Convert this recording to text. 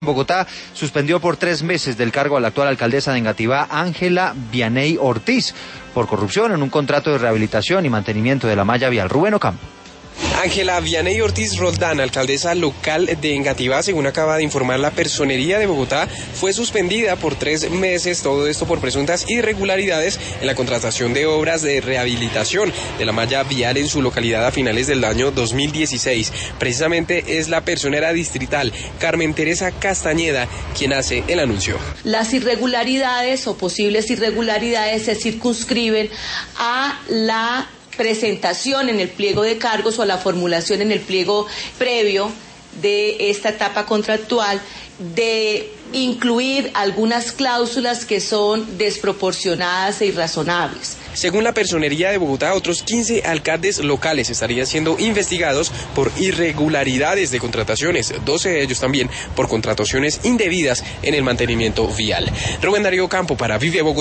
Bogotá suspendió por 3 meses del cargo a la actual alcaldesa de Engativá, Ángela Vianney Ortiz, por corrupción en un contrato de rehabilitación y mantenimiento de la malla vial. Rubén Ocampo. Ángela Vianney Ortiz Roldán, alcaldesa local de Engativá, según acaba de informar la Personería de Bogotá, fue suspendida por 3 meses, todo esto por presuntas irregularidades en la contratación de obras de rehabilitación de la malla vial en su localidad a finales del año 2016. Precisamente es la personera distrital, Carmen Teresa Castañeda, quien hace el anuncio. Las irregularidades o posibles irregularidades se circunscriben a la presentación en el pliego de cargos o a la formulación en el pliego previo de esta etapa contractual de incluir algunas cláusulas que son desproporcionadas e irrazonables. Según la Personería de Bogotá, otros 15 alcaldes locales estarían siendo investigados por irregularidades de contrataciones, 12 de ellos también por contrataciones indebidas en el mantenimiento vial. Rubén Darío Campo para Vive Bogotá.